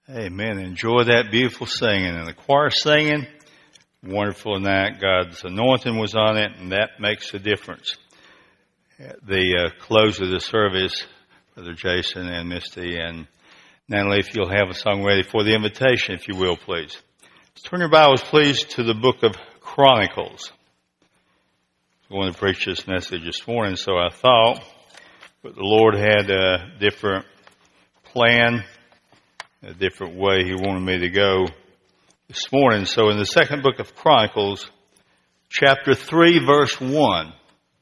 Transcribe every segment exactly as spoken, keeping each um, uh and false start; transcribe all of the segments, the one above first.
Amen. Enjoy that beautiful singing. And the choir singing, wonderful in that. God's anointing was on it, and that makes a difference. At the uh, close of the service, Brother Jason and Misty and Natalie, if you'll have a song ready for the invitation, if you will, please. Let's turn your Bibles, please, to the book of Chronicles. I wanted to preach this message this morning, so I thought, but the Lord had a different plan, a different way He wanted me to go this morning. So in the second book of Chronicles, chapter three, verse one.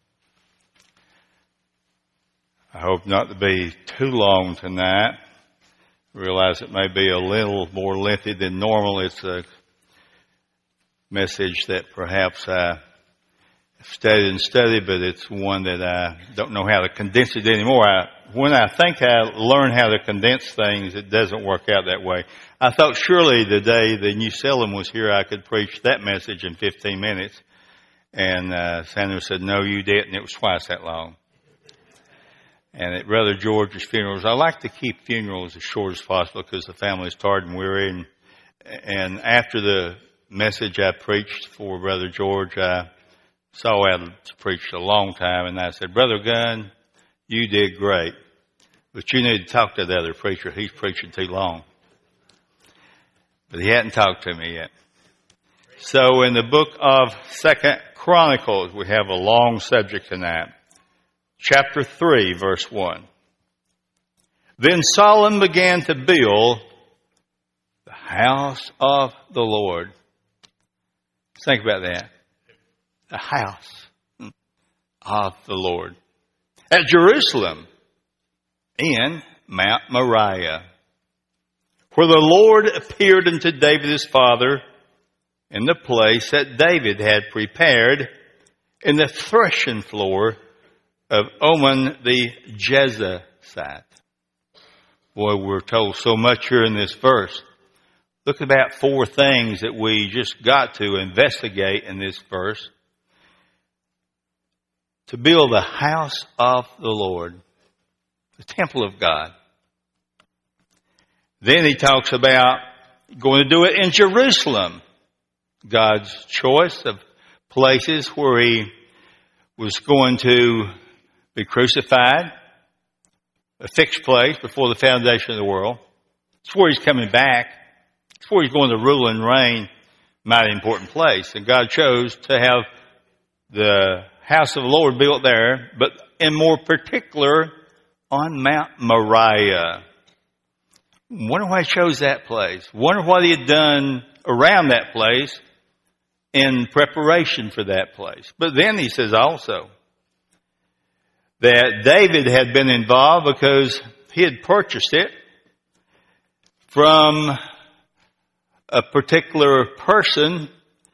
I hope not to be too long tonight. I realize it may be a little more lengthy than normal. It's a message that perhaps I studied and studied, but it's one that I don't know how to condense it anymore. I, when I think I learn how to condense things, it doesn't work out that way. I thought surely the day the New Salem was here, I could preach that message in fifteen minutes. And uh, Sandra said, no, you didn't. It was twice that long. And at Brother George's funerals, I like to keep funerals as short as possible because the family's tired and weary. And, and after the message I preached for Brother George, I saw I had preached a long time, and I said, Brother Gunn, you did great, but you need to talk to the other preacher. He's preaching too long. But he hadn't talked to me yet. So in the book of Second Chronicles, we have a long subject tonight. Chapter three, verse one. Then Solomon began to build the house of the Lord. Think about that. The house of the Lord at Jerusalem in Mount Moriah, where the Lord appeared unto David his father in the place that David had prepared in the threshing floor of Oman the Jebusite. Boy, we're told so much here in this verse. Look at about four things that we just got to investigate in this verse. To build the house of the Lord, the temple of God. Then he talks about going to do it in Jerusalem, God's choice of places where he was going to be crucified, a fixed place before the foundation of the world. It's where he's coming back. It's where he's going to rule and reign, mighty important place. And God chose to have the house of the Lord built there, but in more particular on Mount Moriah. Wonder why he chose that place. Wonder what he had done around that place in preparation for that place. But then he says also that David had been involved because he had purchased it from a particular person,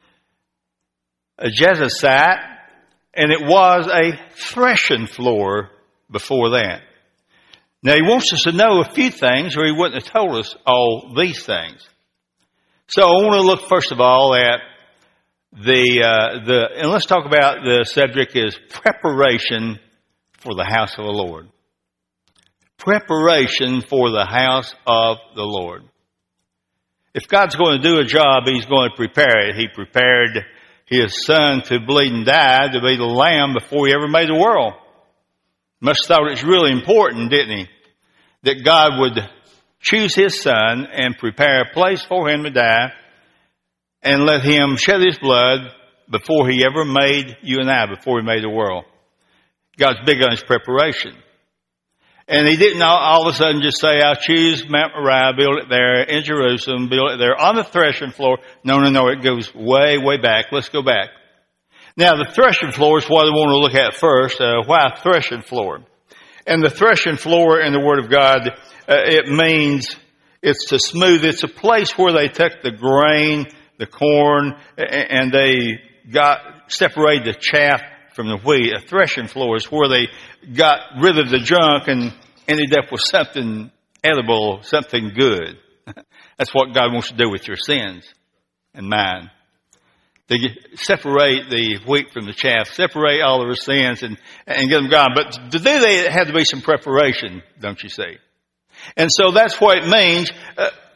a Jebusite, and it was a threshing floor before that. Now, he wants us to know a few things, or he wouldn't have told us all these things. So I want to look, first of all, at the, uh, the, and let's talk about the subject is preparation for the house of the Lord. Preparation for the house of the Lord. If God's going to do a job, He's going to prepare it. He prepared His Son to bleed and die to be the Lamb before He ever made the world. Must have thought it was really important, didn't He? That God would choose His Son and prepare a place for Him to die and let Him shed His blood before He ever made you and I, before He made the world. God's big on His preparation. And He didn't all, all of a sudden just say, I'll choose Mount Moriah, build it there in Jerusalem, build it there on the threshing floor. No, no, no, it goes way, way back. Let's go back. Now, the threshing floor is what I want to look at first. Uh, why threshing floor? And the threshing floor in the Word of God, uh, it means it's to smooth. It's a place where they took the grain, the corn, and they got, separated the chaff from the wheat. A threshing floor is where they got rid of the junk and ended up with something edible, something good. That's what God wants to do with your sins and mine. To get, separate the wheat from the chaff, separate all of our sins and, and get them gone. But to do that, there had to be some preparation, don't you see? And so that's what it means. Uh,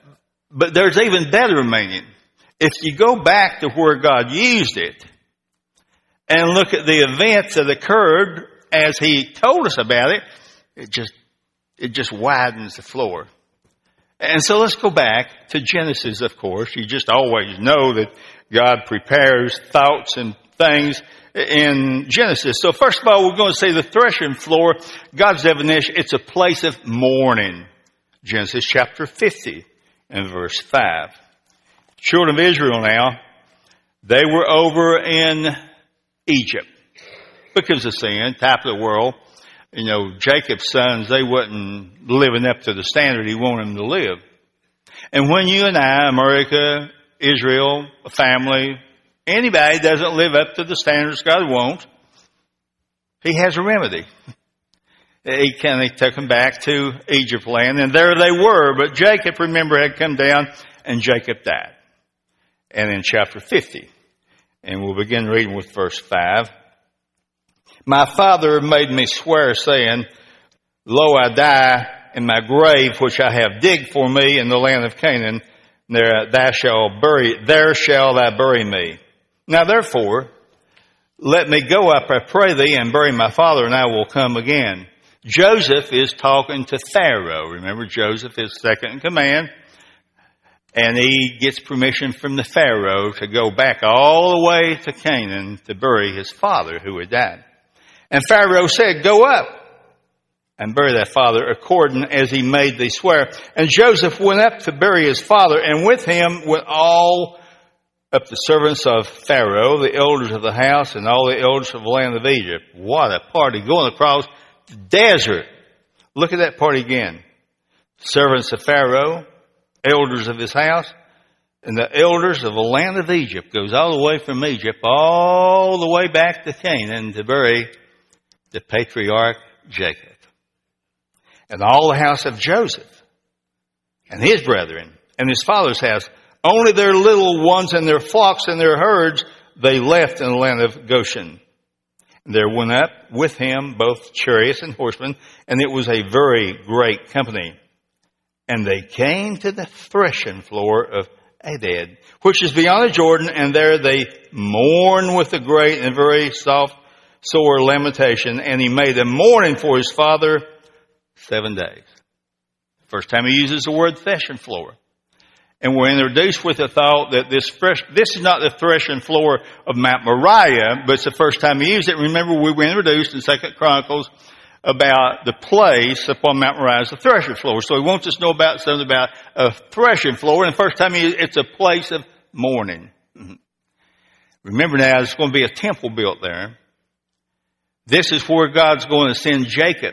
But there's even better meaning. If you go back to where God used it and look at the events that occurred as He told us about it, it just, it just widens the floor. And so let's go back to Genesis, of course. You just always know that God prepares thoughts and things in Genesis. So first of all, we're going to say the threshing floor, God's definition, it's a place of mourning. Genesis chapter fifty and verse five. Children of Israel now, they were over in Egypt because of sin, type of the world. You know, Jacob's sons, they wasn't living up to the standard He wanted them to live. And when you and I, America, Israel, a family, anybody doesn't live up to the standards God wants, He has a remedy. He kind of took them back to Egypt land, and there they were. But Jacob, remember, had come down, and Jacob died. And in chapter fifty, and we'll begin reading with verse five. My father made me swear, saying, Lo, I die in my grave, which I have digged for me in the land of Canaan. There thou shalt bury, there shall thou bury me. Now therefore, let me go up, I pray thee, and bury my father, and I will come again. Joseph is talking to Pharaoh. Remember, Joseph is second in command. And he gets permission from the Pharaoh to go back all the way to Canaan to bury his father who had died. And Pharaoh said, Go up and bury thy father according as he made thee swear. And Joseph went up to bury his father, and with him went all up the servants of Pharaoh, the elders of the house, and all the elders of the land of Egypt. What a party going across the desert. Look at that party again. Servants of Pharaoh, elders of his house, and the elders of the land of Egypt. Goes all the way from Egypt all the way back to Canaan to bury the patriarch Jacob. And all the house of Joseph and his brethren and his father's house, only their little ones and their flocks and their herds they left in the land of Goshen. And there went up with him both chariots and horsemen, and it was a very great company. And they came to the threshing floor of Adad, which is beyond the Jordan, and there they mourned with a great and very soft, sore lamentation. And he made a mourning for his father seven days. First time he uses the word threshing floor. And we're introduced with the thought that this fresh, this is not the threshing floor of Mount Moriah, but it's the first time he used it. Remember, we were introduced in Second Chronicles about the place upon Mount Moriah as a threshing floor. So he wants us to know about something about a threshing floor. And the first time he, it's a place of mourning. Mm-hmm. Remember now, there's going to be a temple built there. This is where God's going to send Jacob,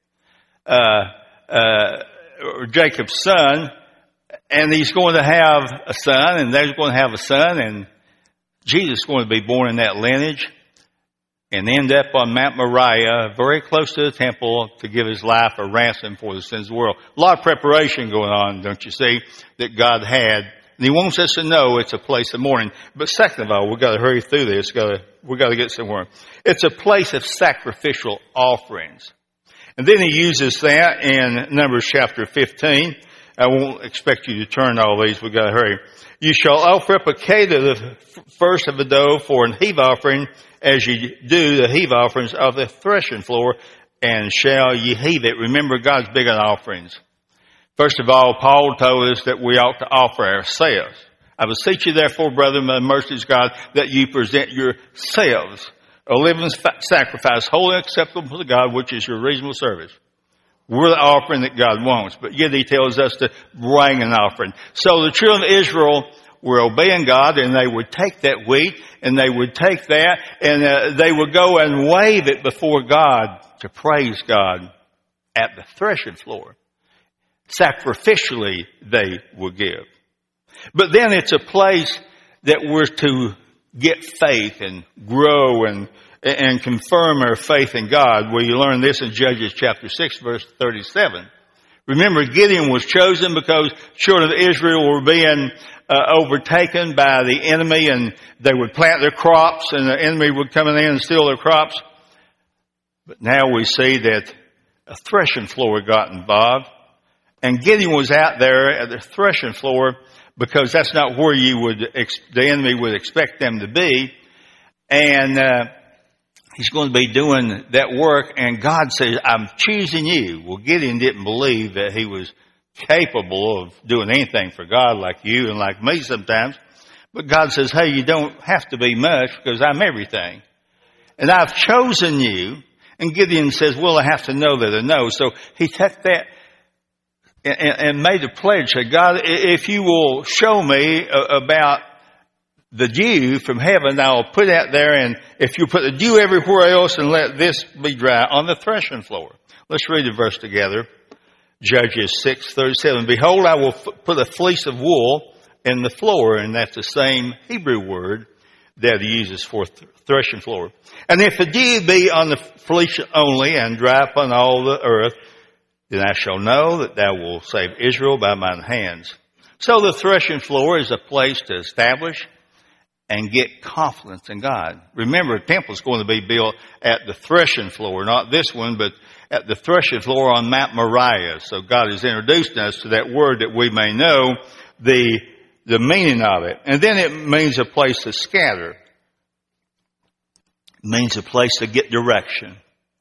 uh, uh, or Jacob's son, and he's going to have a son, and they're going to have a son, and Jesus is going to be born in that lineage and end up on Mount Moriah, very close to the temple, to give his life a ransom for the sins of the world. A lot of preparation going on, don't you see, that God had. And he wants us to know it's a place of mourning. But second of all, we've got to hurry through this. We've got to get somewhere. It's a place of sacrificial offerings. And then he uses that in Numbers chapter fifteen. I won't expect you to turn all these. We've got to hurry. You shall offer up a cake of the first of the dough for an heave offering, as you do the heave offerings of the threshing floor, and shall ye heave it. Remember, God's big on offerings. First of all, Paul told us that we ought to offer ourselves. I beseech you, therefore, brethren, by the mercies of God, that you present yourselves a living sacrifice, wholly acceptable to God, which is your reasonable service. We're the offering that God wants, but yet he tells us to bring an offering. So the children of Israel were obeying God, and they would take that wheat, and they would take that, and uh, they would go and wave it before God to praise God at the threshing floor. Sacrificially, they would give. But then it's a place that we're to get faith and grow and and confirm our faith in God. Well, you learn this in Judges chapter six, verse thirty-seven. Remember, Gideon was chosen because children of Israel were being uh, overtaken by the enemy, and they would plant their crops, and the enemy would come in and steal their crops. But now we see that a threshing floor got involved, And Gideon was out there at the threshing floor because that's not where you would, the enemy would expect them to be. And, uh, he's going to be doing that work, and God says, I'm choosing you. Well, Gideon didn't believe that he was capable of doing anything for God like you and like me sometimes. But God says, hey, you don't have to be much because I'm everything. And I've chosen you. And Gideon says, well, I have to know that I know. So he took that and, and made a pledge to God, if you will show me about the dew from heaven, I'll put out there, and if you put the dew everywhere else and let this be dry on the threshing floor. Let's read the verse together. Judges six thirty-seven. Behold, I will f- put a fleece of wool in the floor, and that's the same Hebrew word that he uses for th- threshing floor. And if the dew be on the fleece only and dry upon all the earth, then I shall know that thou wilt save Israel by mine hands. So the threshing floor is a place to establish and get confidence in God. Remember, the temple is going to be built at the threshing floor, not this one, but at the threshing floor on Mount Moriah. So God has introduced us to that word that we may know the, the meaning of it. And then it means a place to scatter. It means a place to get direction.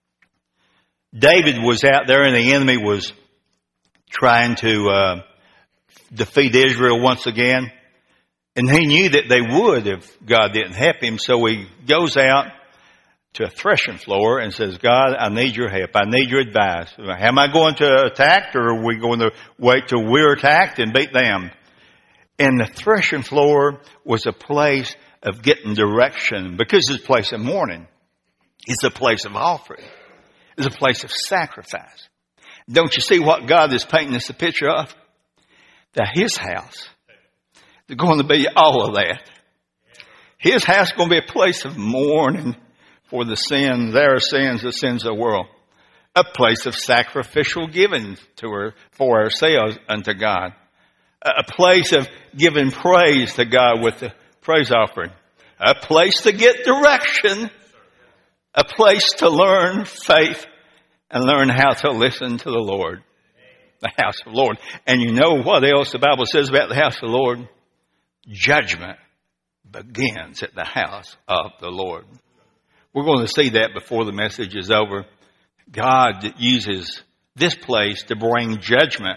David was out there and the enemy was trying to uh, defeat Israel once again. And he knew that they would if God didn't help him. So he goes out to a threshing floor and says, God, I need your help. I need your advice. Am I going to attack, or are we going to wait till we're attacked and beat them? And the threshing floor was a place of getting direction, because it's a place of mourning. It's a place of offering. It's a place of sacrifice. Don't you see what God is painting us a picture of? That his house is going to be all of that. His house is going to be a place of mourning for the sins, their sins, the sins of the world. A place of sacrificial giving to her, for ourselves unto God. A place of giving praise to God with the praise offering. A place to get direction. A place to learn faith and learn how to listen to the Lord. The house of the Lord. And you know what else the Bible says about the house of the Lord? Judgment begins at the house of the Lord. We're going to see that before the message is over. God uses this place to bring judgment.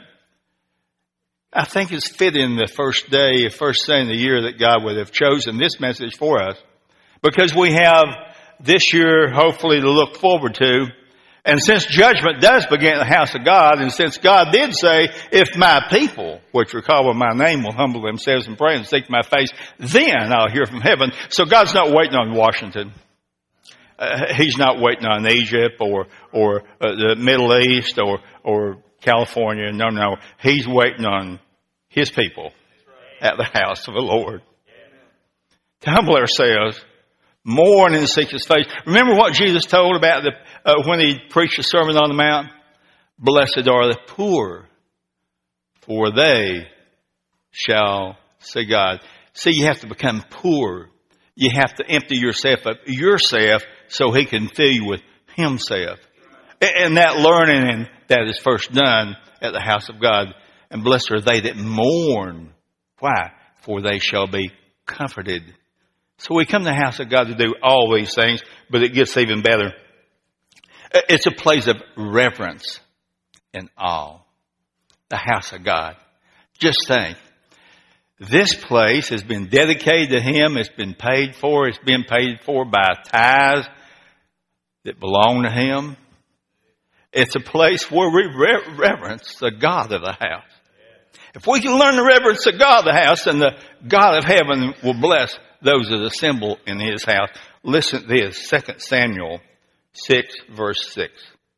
I think it's fitting the first day, first day in the year that God would have chosen this message for us, because we have this year hopefully to look forward to. And since judgment does begin at the house of God, and since God did say, if my people, which are called by my name, will humble themselves and pray and seek my face, then I'll hear from heaven. So God's not waiting on Washington. Uh, he's not waiting on Egypt or or uh, the Middle East or or California. No, no. He's waiting on his people at the house of the Lord. To humble ourselves, mourn and seek his face. Remember what Jesus told about the uh, when he preached the Sermon on the Mount? Blessed are the poor, for they shall see God. See, you have to become poor. You have to empty yourself of yourself so he can fill you with himself. And that learning and that is first done at the house of God. And blessed are they that mourn. Why? For they shall be comforted. So we come to the house of God to do all these things, but it gets even better. It's a place of reverence and awe. The house of God. Just think. This place has been dedicated to him. It's been paid for. It's been paid for by tithes that belong to him. It's a place where we re- reverence the God of the house. If we can learn to reverence the God of the house, then the God of heaven will bless those that assemble in his house. Listen to this, Second Samuel six, verse six.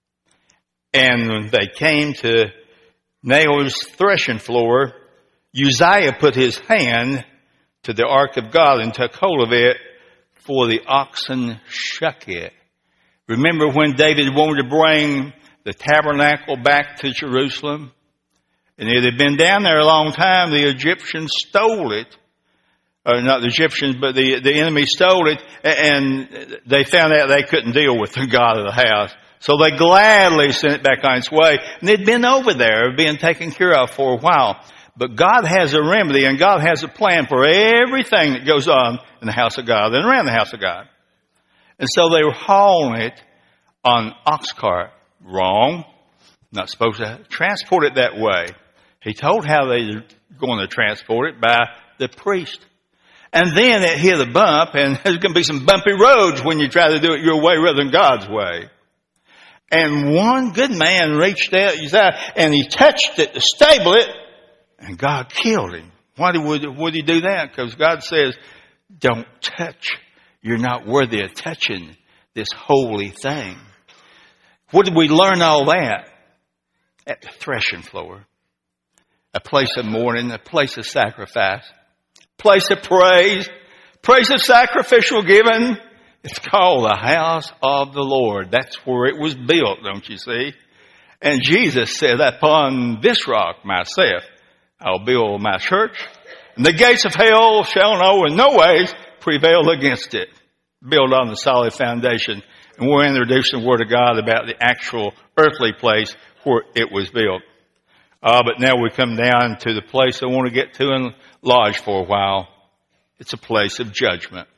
And when they came to Naomi's threshing floor, Uzziah put his hand to the ark of God and took hold of it, for the oxen shook it. Remember when David wanted to bring the tabernacle back to Jerusalem? And it had been down there a long time. The Egyptians stole it. Uh, not the Egyptians, but the, the enemy stole it. And they found out they couldn't deal with the God of the house. So they gladly sent it back on its way. And they'd been over there, being taken care of for a while. But God has a remedy and God has a plan for everything that goes on in the house of God and around the house of God. And so they were hauling it on ox cart. Wrong. Not supposed to transport it that way. He told how they were going to transport it by the priest. And then it hit a bump, and there's going to be some bumpy roads when you try to do it your way rather than God's way. And one good man reached out, and he touched it to stable it, and God killed him. Why would, would he do that? Because God says, don't touch. You're not worthy of touching this holy thing. Where did we learn all that? At the threshing floor. A place of mourning, a place of sacrifice, place of praise, place of sacrificial giving. It's called the house of the Lord. That's where it was built, don't you see? And Jesus said, upon this rock myself, I'll build my church, and the gates of hell shall no in no ways prevail against it. Built on the solid foundation. And we're introducing the Word of God about the actual earthly place where it was built. Uh, but now we come down to the place I want to get to and lodge for a while. It's a place of judgment.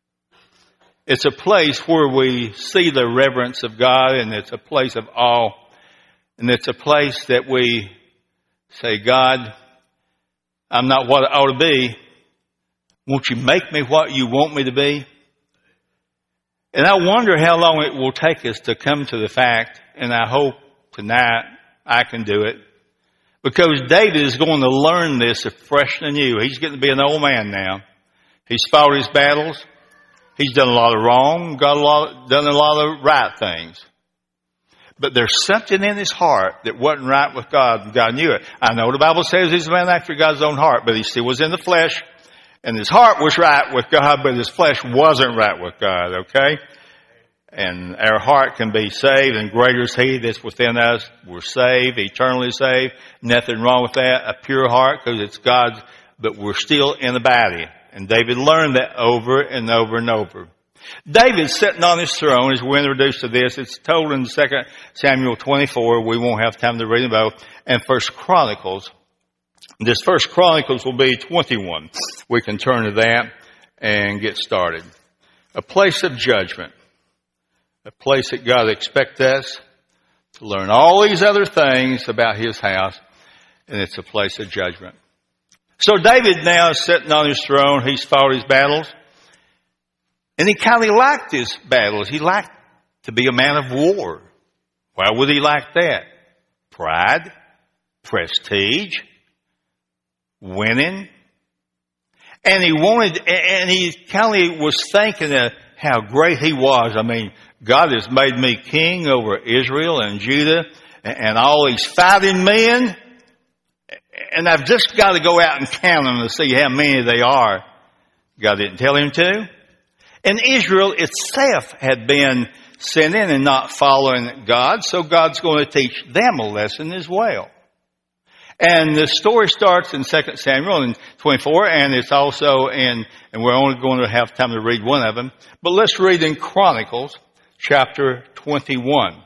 It's a place where we see the reverence of God, and it's a place of awe. And it's a place that we say, God, I'm not what I ought to be. Won't you make me what you want me to be? And I wonder how long it will take us to come to the fact, and I hope tonight I can do it. Because David is going to learn this fresh and new. He's getting to be an old man now. He's fought his battles. He's done a lot of wrong, got a lot, done a lot of right things. But there's something in his heart that wasn't right with God, and God knew it. I know the Bible says he's a man after God's own heart, but he still was in the flesh. And his heart was right with God, but his flesh wasn't right with God, okay? And our heart can be saved, and greater is He that's within us. We're saved, eternally saved. Nothing wrong with that. A pure heart, because it's God's, but we're still in the body. And David learned that over and over and over. David's sitting on his throne, as we're introduced to this. It's told in Second Samuel twenty-four. We won't have time to read them both. And First Chronicles. This First Chronicles will be twenty-one. We can turn to that and get started. A place of judgment. A place that God expects us to learn all these other things about His house. And it's a place of judgment. So David now is sitting on his throne. He's fought his battles. And he kind of liked his battles. He liked to be a man of war. Why would he like that? Pride, prestige, winning. And he wanted, and he kind of was thinking of how great he was. I mean, God has made me king over Israel and Judah and all these fighting men. And I've just got to go out and count them to see how many they are. God didn't tell him to. And Israel itself had been sinning and not following God, so God's going to teach them a lesson as well. And the story starts in Second Samuel in twenty-four, and it's also in, and we're only going to have time to read one of them, but let's read in Chronicles chapter twenty-one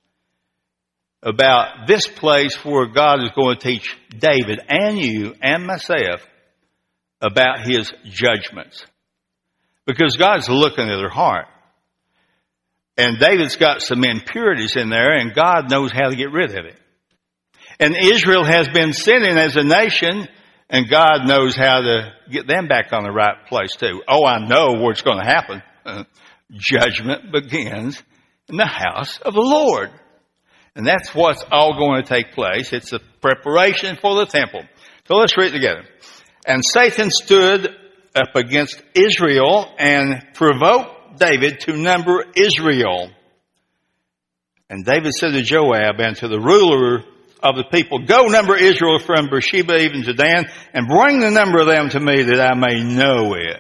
about this place where God is going to teach David and you and myself about His judgments. Because God's looking at their heart. And David's got some impurities in there, and God knows how to get rid of it. And Israel has been sinning as a nation, and God knows how to get them back on the right place too. Oh, I know what's going to happen. Judgment begins in the house of the Lord. And that's what's all going to take place. It's a preparation for the temple. So let's read it together. And Satan stood up against Israel and provoked David to number Israel. And David said to Joab and to the ruler of the people, go number Israel from Beersheba even to Dan, and bring the number of them to me that I may know it.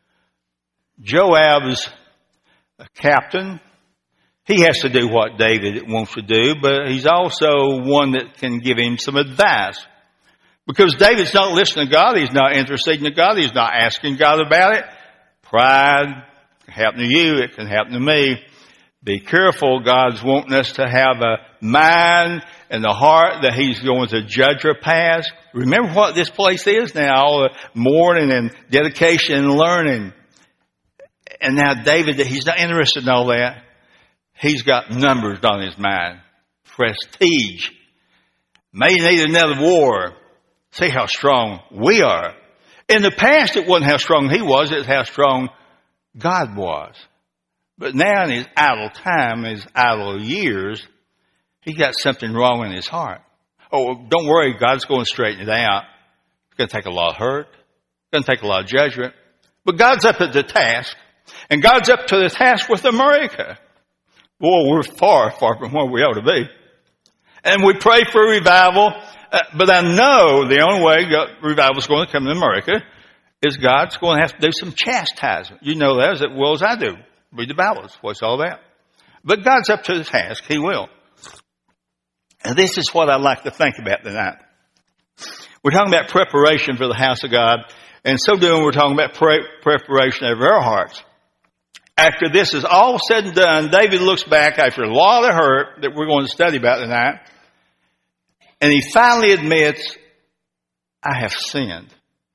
Joab's a captain. He has to do what David wants to do, but he's also one that can give him some advice. Because David's not listening to God. He's not interested in God. He's not asking God about it. Pride can happen to you. It can happen to me. Be careful. God's wanting us to have a mind and the heart that He's going to judge our past. Remember what this place is now, all the mourning and dedication and learning. And now David, he's not interested in all that. He's got numbers on his mind. Prestige. May need another war. See how strong we are. In the past, it wasn't how strong he was. It's how strong God was. But now in his idle time, his idle years, he got something wrong in his heart. Oh, don't worry. God's going to straighten it out. It's going to take a lot of hurt. It's going to take a lot of judgment. But God's up at the task. And God's up to the task with America. Boy, we're far, far from where we ought to be. And we pray for revival. Uh, but I know the only way God, revival is going to come to America is God's going to have to do some chastisement. You know that as well as I do. Read the Bible. That's what it's all about. But God's up to the task. He will. And this is what I'd like to think about tonight. We're talking about preparation for the house of God. And so doing, we're talking about pre- preparation of our hearts. After this is all said and done, David looks back after a lot of hurt that we're going to study about tonight. And he finally admits, I have sinned.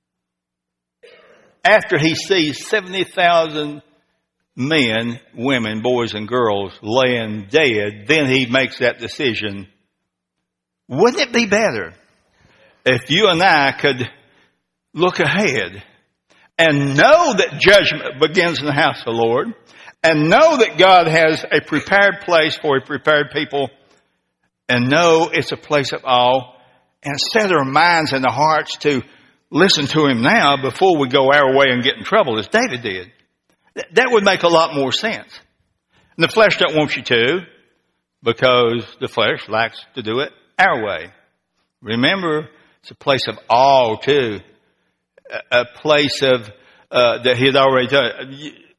After he sees seventy thousand men, women, boys, and girls laying dead, then he makes that decision. Wouldn't it be better if you and I could look ahead and know that judgment begins in the house of the Lord, and know that God has a prepared place for a prepared people, and know it's a place of awe, and set our minds and our hearts to listen to Him now before we go our way and get in trouble, as David did. That would make a lot more sense. And the flesh don't want you to, because the flesh likes to do it our way. Remember, it's a place of awe too. A place of uh, that he had already done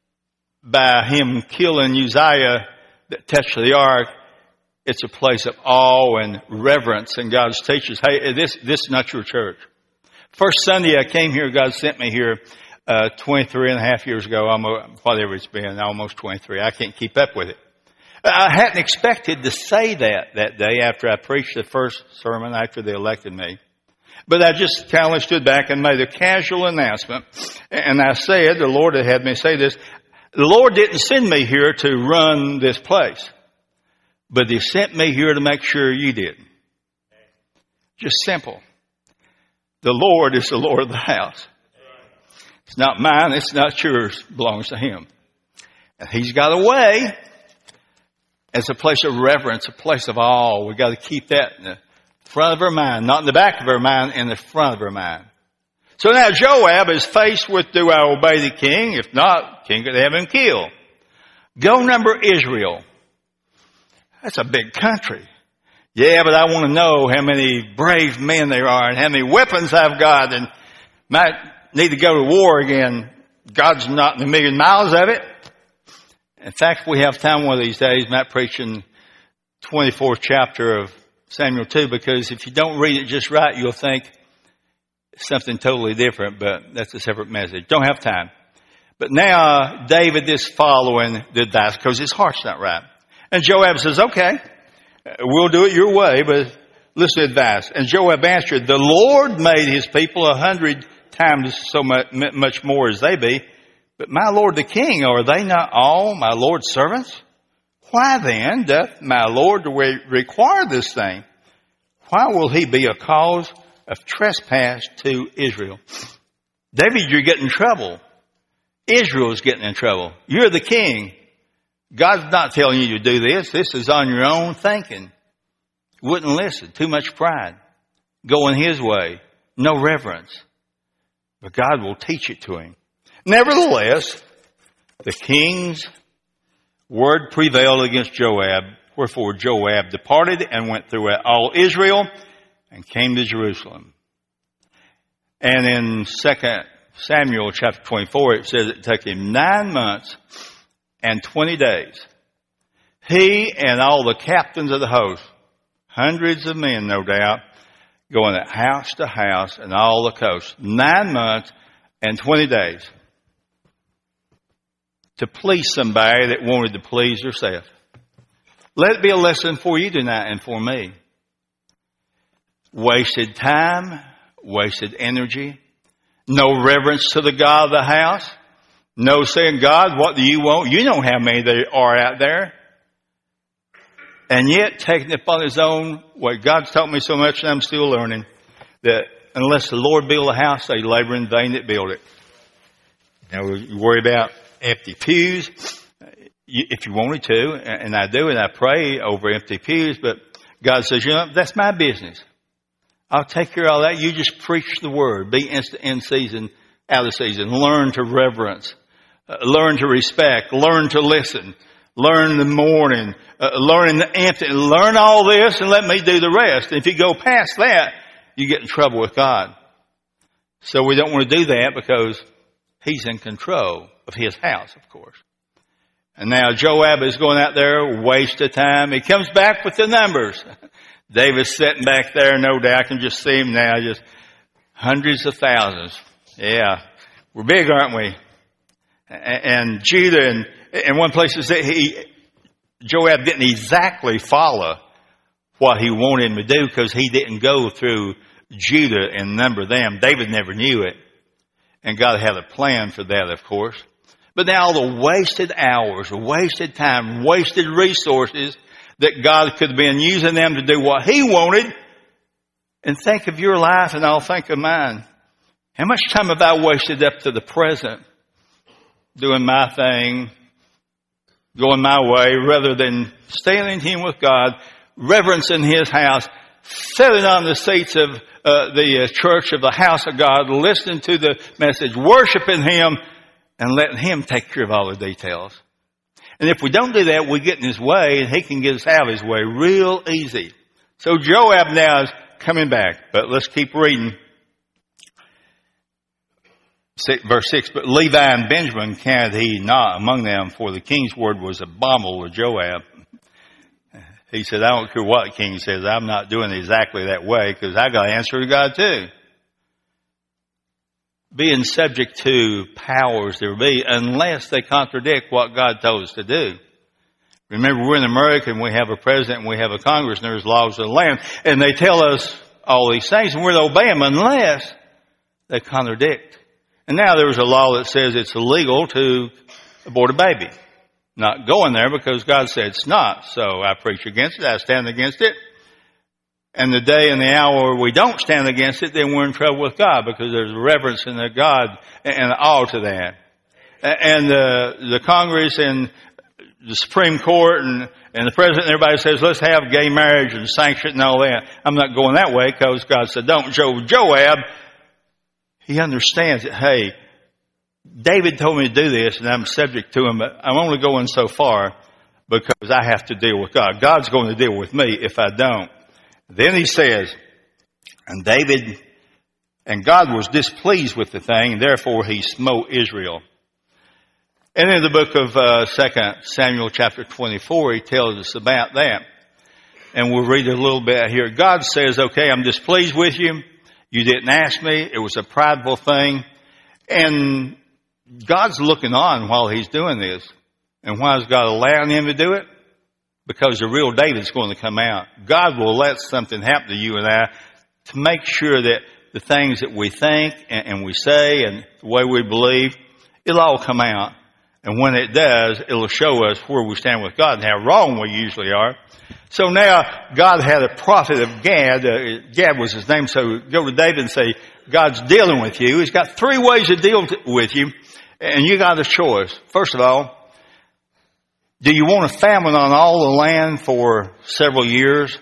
by him killing Uzziah that touched the ark. It's a place of awe and reverence, and God's teachers. Hey, this this is not your church. First Sunday I came here, God sent me here uh, twenty-three and a half years ago, almost, whatever it's been, almost twenty-three. I can't keep up with it. I hadn't expected to say that that day after I preached the first sermon after they elected me. But I just kind of stood back and made a casual announcement. And I said, the Lord had had me say this, the Lord didn't send me here to run this place, but He sent me here to make sure you didn't. Just simple. The Lord is the Lord of the house. It's not mine. It's not yours. It belongs to Him. And He's got a way. It's a place of reverence, a place of awe. We've got to keep that in the front of our mind, not in the back of our mind, in the front of our mind. So now Joab is faced with, do I obey the king? If not, king could have him killed. Go number Israel. That's a big country. Yeah, but I want to know how many brave men there are and how many weapons I've got and might need to go to war again. God's not in a million miles of it. In fact, if we have time one of these days, Matt preaching twenty-fourth chapter of Samuel two, because if you don't read it just right, you'll think something totally different, but that's a separate message. Don't have time. But now David is following the advice because his heart's not right. And Joab says, okay, we'll do it your way, but listen to advice. And Joab answered, the Lord made His people a hundred times so much more as they be, but my Lord the king, are they not all my Lord's servants? Why then doth my Lord require this thing? Why will He be a cause of trespass to Israel? David, you're getting in trouble. Israel's getting in trouble. You're the king. God's not telling you to do this. This is on your own thinking. Wouldn't listen. Too much pride. Going his way. No reverence. But God will teach it to him. Nevertheless, the king's word prevailed against Joab. Wherefore Joab departed and went throughout all Israel and came to Jerusalem. And in Second Samuel chapter twenty-four, it says it took him nine months and twenty days. He and all the captains of the host, hundreds of men, no doubt, going house to house and all the coast. Nine months and twenty days. To please somebody that wanted to please herself. Let it be a lesson for you tonight and for me. Wasted time, wasted energy, no reverence to the God of the house, no saying, God, what do you want? You know how many there are out there. And yet taking it upon his own way. God's taught me so much and I'm still learning that unless the Lord build a house, they labor in vain that build it. Now, you worry about empty pews if you wanted to, and I do, and I pray over empty pews, but God says, you know, that's my business. I'll take care of all that. You just preach the word. Be in season, out of season. Learn to reverence. Uh, learn to respect. Learn to listen. Learn the mourning. Uh, learn in the empty. Learn all this and let me do the rest. And if you go past that, you get in trouble with God. So we don't want to do that because he's in control of his house, of course. And now Joab is going out there, waste of time. He comes back with the numbers. David's sitting back there, no doubt. I can just see him now, just hundreds of thousands. Yeah, we're big, aren't we? And Judah, and in one place it said he, Joab didn't exactly follow what he wanted him to do because he didn't go through Judah and number them. David never knew it. And God had a plan for that, of course. But now all the wasted hours, wasted time, wasted resources that God could have been using them to do what he wanted. And think of your life and I'll think of mine. How much time have I wasted up to the present doing my thing, going my way, rather than standing in with God, reverencing his house, sitting on the seats of uh, the uh, church of the house of God, listening to the message, worshiping him, and letting him take care of all the details. And if we don't do that, we get in his way, and he can get us out of his way real easy. So Joab now is coming back. But let's keep reading. Verse six, but Levi and Benjamin counted he not among them, for the king's word was abominable to Joab. He said, I don't care what the king says, I'm not doing it exactly that way, because I got to answer to God too. Being subject to powers there be, unless they contradict what God told us to do. Remember, we're in America and we have a president and we have a Congress and there's laws of the land, and they tell us all these things and we're to obey them unless they contradict. And now there's a law that says it's illegal to abort a baby. Not going there because God said it's not. So I preach against it. I stand against it. And the day and the hour we don't stand against it, then we're in trouble with God because there's reverence in the God and awe to that. And the, the Congress and the Supreme Court and, and the President and everybody says, let's have gay marriage and sanction and all that. I'm not going that way because God said don't. Joe, Joab, he understands that, hey, David told me to do this and I'm subject to him, but I'm only going so far because I have to deal with God. God's going to deal with me if I don't. Then he says, and David, and God was displeased with the thing, and therefore he smote Israel. And in the book of uh, Second Samuel chapter twenty-four, he tells us about that. And we'll read a little bit here. God says, okay, I'm displeased with you. You didn't ask me. It was a prideful thing. And God's looking on while he's doing this. And why is God allowing him to do it? Because the real David's going to come out. God will let something happen to you and I to make sure that the things that we think and, and we say and the way we believe, it'll all come out. And when it does, it'll show us where we stand with God and how wrong we usually are. So now God had a prophet of Gad. Uh, Gad was his name. So go to David and say, God's dealing with you. He's got three ways to deal with you. And you got a choice. First of all, do you want a famine on all the land for several years?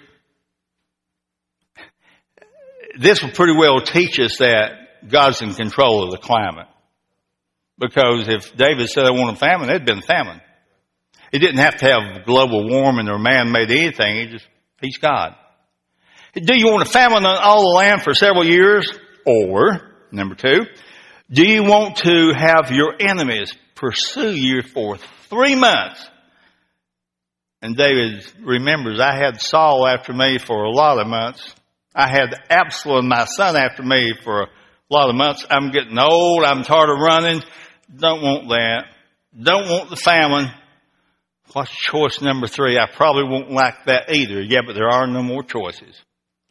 This will pretty well teach us that God's in control of the climate. Because if David said I want a famine, it'd been famine. He didn't have to have global warming or man-made anything. He just, he's God. Do you want a famine on all the land for several years? Or, number two, do you want to have your enemies pursue you for three months? And David remembers, I had Saul after me for a lot of months. I had Absalom, my son, after me for a lot of months. I'm getting old. I'm tired of running. Don't want that. Don't want the famine What's choice number three? I probably won't like that either. Yeah, but there are no more choices.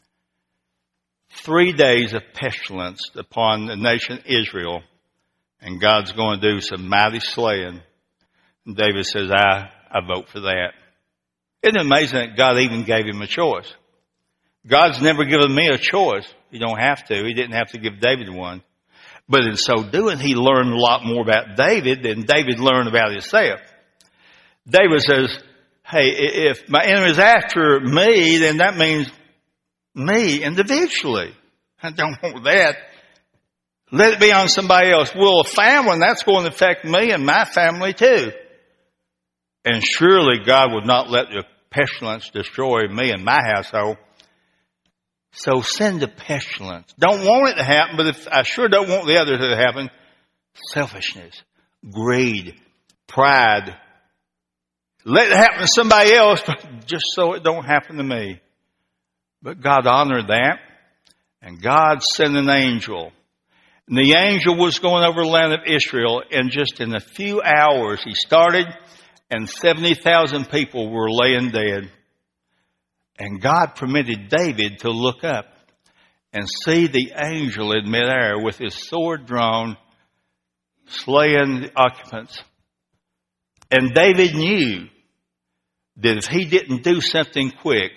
Three days of pestilence upon the nation Israel, and God's going to do some mighty slaying. And David says, I, I vote for that. Isn't it amazing that God even gave him a choice? God's never given me a choice. He don't have to. He didn't have to give David one. But in so doing, he learned a lot more about David than David learned about himself. David says, hey, if my enemy is after me, then that means me individually. I don't want that. Let it be on somebody else. Well, a family, that's going to affect me and my family too. And surely God would not let the pestilence destroy me and my household. So send the pestilence. Don't want it to happen, but if I sure don't want the other to happen. Selfishness, greed, pride. Let it happen to somebody else, but just so it don't happen to me. But God honored that, and God sent an angel. And the angel was going over the land of Israel, and just in a few hours he started, and seventy thousand people were laying dead. And God permitted David to look up and see the angel in midair with his sword drawn, slaying the occupants. And David knew that if he didn't do something quick,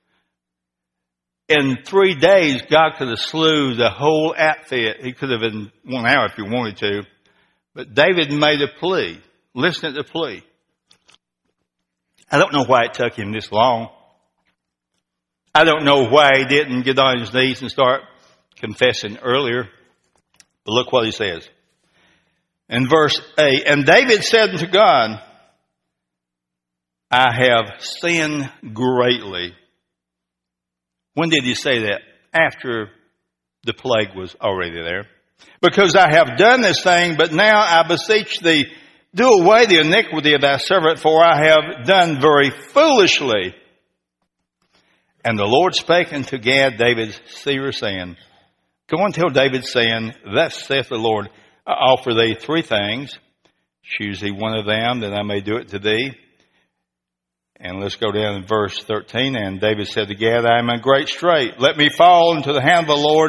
in three days God could have slew the whole outfit. He could have in one hour if he wanted to. But David made a plea. Listen to the plea. I don't know why it took him this long. I don't know why he didn't get on his knees and start confessing earlier. But look what he says. In verse eight, and David said unto God, I have sinned greatly. When did he say that? After the plague was already there. Because I have done this thing, but now I beseech thee, do away the iniquity of thy servant, for I have done very foolishly. And the Lord spake unto Gad, David's seer, saying, go and tell David, saying, thus saith the Lord, I offer thee three things. Choose thee one of them, that I may do it to thee. And let's go down to verse thirteen. And David said to Gad, I am in great strait. Let me fall into the hand of the Lord,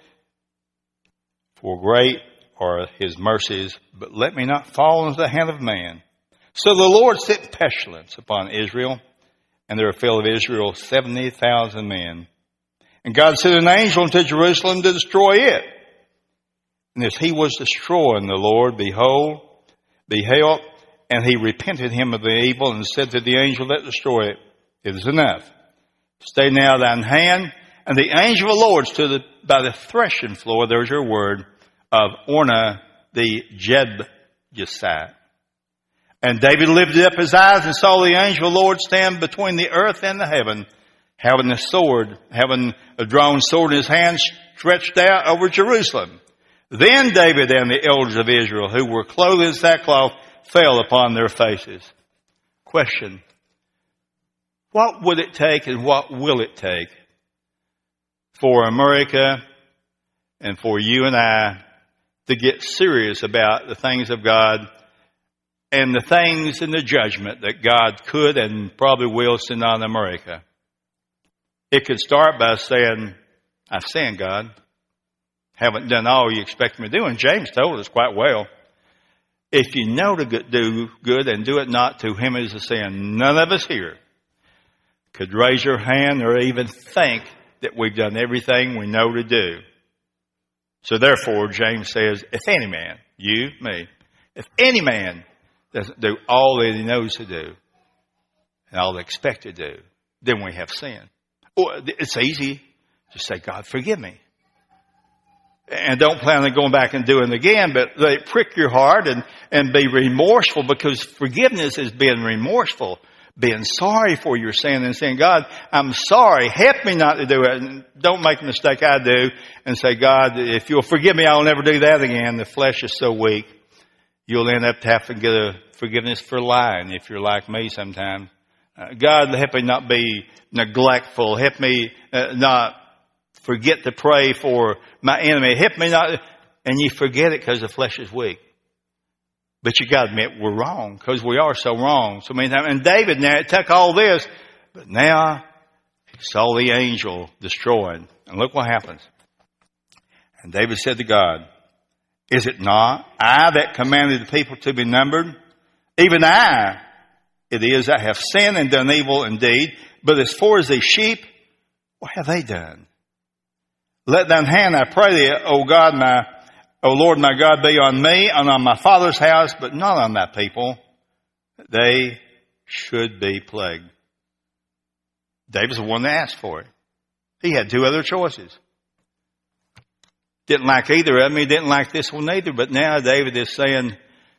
for great are his mercies, but let me not fall into the hand of man. So the Lord sent pestilence upon Israel, and there fell of Israel seventy thousand men. And God sent an angel into Jerusalem to destroy it. And as he was destroying, the Lord, behold, beheld, and he repented him of the evil, and said to the angel that destroyed it, it is enough. Stay now thine hand. And the angel of the Lord stood by the threshing floor, there's your word, of Ornan the Jebusite. And David lifted up his eyes and saw the angel of the Lord stand between the earth and the heaven, having a sword, having a drawn sword in his hand, stretched out over Jerusalem. Then David and the elders of Israel, who were clothed in sackcloth, fell upon their faces. Question. What would it take and what will it take for America and for you and I to get serious about the things of God and the things in the judgment that God could and probably will send on America? It could start by saying, I've sinned, God. Haven't done all you expect me to do. And James told us quite well, if you know to do good and do it not, to him is a sin. None of us here could raise your hand or even think that we've done everything we know to do. So therefore, James says, if any man, you, me, if any man doesn't do all that he knows to do and all they expect to do, then we have sinned. Or it's easy to say, God, forgive me. And don't plan on going back and doing it again, but they prick your heart and, and be remorseful, because forgiveness is being remorseful, being sorry for your sin and saying, God, I'm sorry. Help me not to do it. And don't make the mistake I do and say, God, if you'll forgive me, I'll never do that again. The flesh is so weak. You'll end up having to get a forgiveness for lying if you're like me sometimes. Uh, God, help me not be neglectful. Help me uh, not forget to pray for my enemy. Help me not. And you forget it because the flesh is weak. But you got to admit we're wrong, because we are so wrong so many times. And David now took all this, but now he saw the angel destroyed. And look what happens. And David said to God, is it not I that commanded the people to be numbered? Even I, it is, I have sinned and done evil indeed. But as far as the sheep, what have they done? Let thine hand, I pray thee, O God, my, O Lord, my God, be on me and on my father's house, but not on thy people. They should be plagued. David's the one that asked for it. He had two other choices. Didn't like either of them. He didn't like this one either. But now David is saying,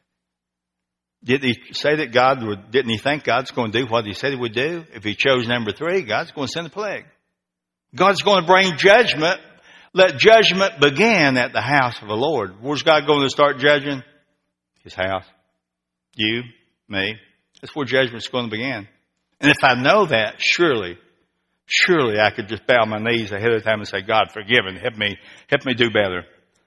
did he say that God would, didn't he think God's going to do what he said he would do? If he chose number three, God's going to send a plague. God's going to bring judgment. Let judgment begin at the house of the Lord. Where's God going to start judging? His house. You, me. That's where judgment's going to begin. And if I know that, surely, surely I could just bow my knees ahead of time and say, God, forgive and help me, help me do better.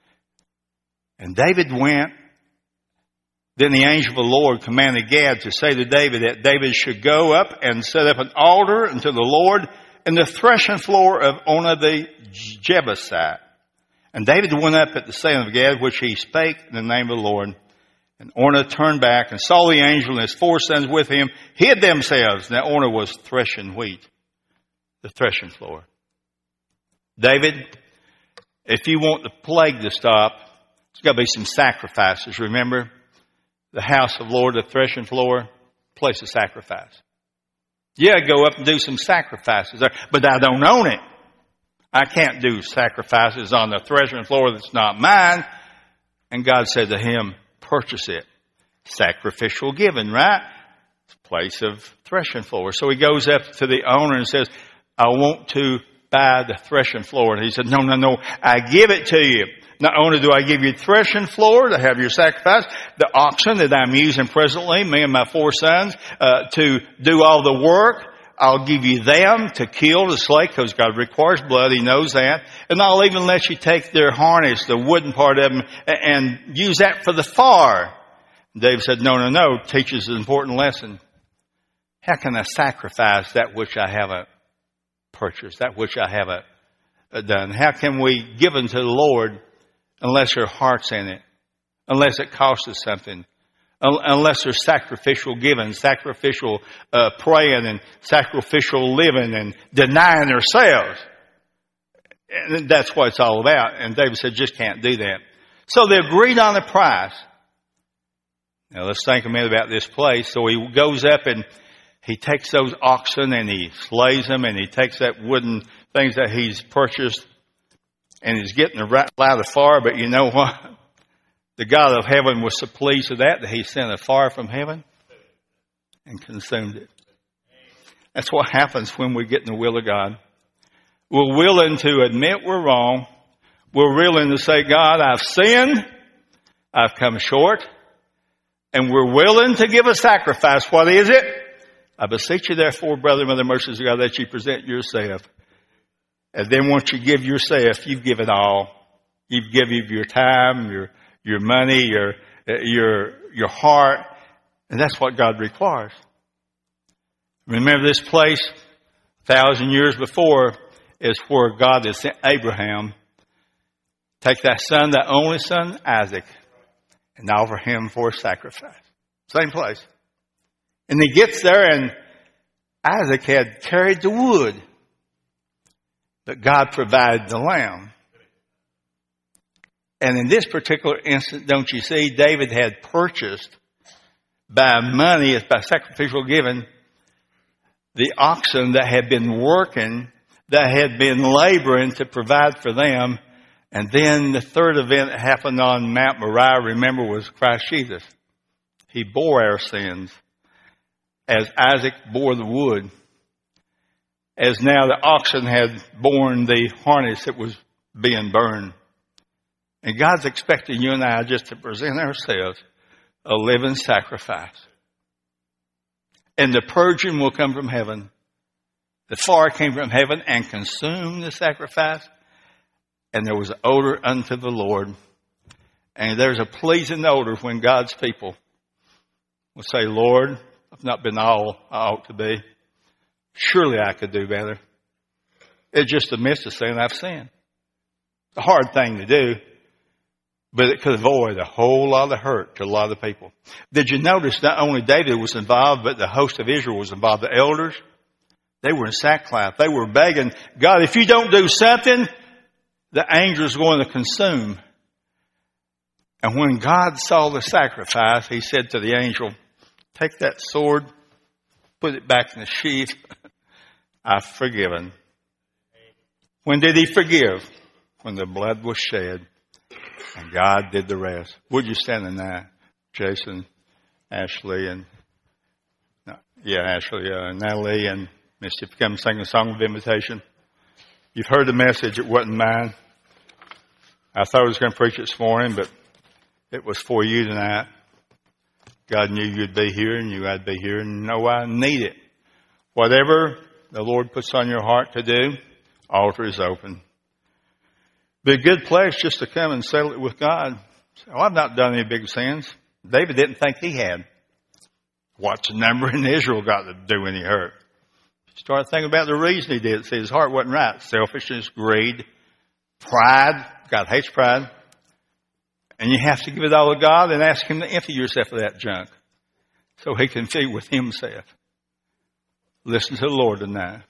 And David went. Then the angel of the Lord commanded Gad to say to David that David should go up and set up an altar unto the Lord in the threshing floor of Ornan the Jebusite. And David went up at the saying of Gad, which he spake in the name of the Lord. And Ornan turned back and saw the angel and his four sons with him, hid themselves. Now Ornan was threshing wheat, the threshing floor. David, if you want the plague to stop, there's got to be some sacrifices. Remember, the house of the Lord, the threshing floor, place of sacrifice. Yeah, go up and do some sacrifices there, but I don't own it. I can't do sacrifices on the threshing floor that's not mine. And God said to him, purchase it. Sacrificial giving, right? Place of threshing floor. So he goes up to the owner and says, I want to buy the threshing floor. And he said, no, no, no, I give it to you. Not only do I give you threshing floor to have your sacrifice, the oxen that I'm using presently, me and my four sons, uh, to do all the work, I'll give you them to kill, to slay, because God requires blood. He knows that. And I'll even let you take their harness, the wooden part of them, and use that for the fire. David said, no, no, no, teaches an important lesson. How can I sacrifice that which I haven't purchased, that which I haven't done? How can we give unto the Lord unless your heart's in it, unless it costs us something, unless there's sacrificial giving, sacrificial uh, praying, and sacrificial living, and denying ourselves? And that's what it's all about. And David said, just can't do that. So they agreed on the price. Now let's think a minute about this place. So he goes up and he takes those oxen and he slays them, and he takes that wooden things that he's purchased, and he's getting the right light of fire. But you know what? The God of heaven was so pleased with that that he sent a fire from heaven and consumed it. That's what happens when we get in the will of God. We're willing to admit we're wrong. We're willing to say, God, I've sinned. I've come short. And we're willing to give a sacrifice. What is it? I beseech you, therefore, brother, by the mercies of God, that you present yourself. And then once you give yourself, you've given all. You've given your time, your your money, your your your heart. And that's what God requires. Remember, this place, a thousand years before, is where God had sent Abraham. Take that son, that only son, Isaac, and offer him for a sacrifice. Same place. And he gets there, and Isaac had carried the wood, but God provided the lamb. And in this particular instance, don't you see, David had purchased by money, by sacrificial giving, the oxen that had been working, that had been laboring to provide for them. And then the third event that happened on Mount Moriah, remember, was Christ Jesus. He bore our sins as Isaac bore the wood, as now the oxen had borne the harness that was being burned. And God's expecting you and I just to present ourselves a living sacrifice. And the purging will come from heaven. The fire came from heaven and consumed the sacrifice. And there was an odor unto the Lord. And there's a pleasing odor when God's people We'll say, Lord, I've not been all I ought to be. Surely I could do better. It's just a miss of saying I've sinned. It's a hard thing to do, but it could avoid a whole lot of hurt to a lot of people. Did you notice not only David was involved, but the host of Israel was involved? The elders, they were in sackcloth. They were begging, God, if you don't do something, the angel's going to consume. And when God saw the sacrifice, he said to the angel, take that sword, put it back in the sheath. I've forgiven. When did he forgive? When the blood was shed. And God did the rest. Would you stand in that? Jason, Ashley, and, yeah, Ashley, uh, Natalie, and Misty, if you come sing a song of invitation. You've heard the message. It wasn't mine. I thought I was going to preach it this morning, but it was for you tonight. God knew you'd be here and knew I'd be here and know I need it. Whatever the Lord puts on your heart to do, altar is open. Be a good place just to come and settle it with God. Oh, I've not done any big sins. David didn't think he had. What's the number in Israel got to do any hurt? Start thinking about the reason he did it. See, his heart wasn't right. Selfishness, greed, pride. God hates pride. And you have to give it all to God and ask him to empty yourself of that junk so he can fill with himself. Listen to the Lord tonight.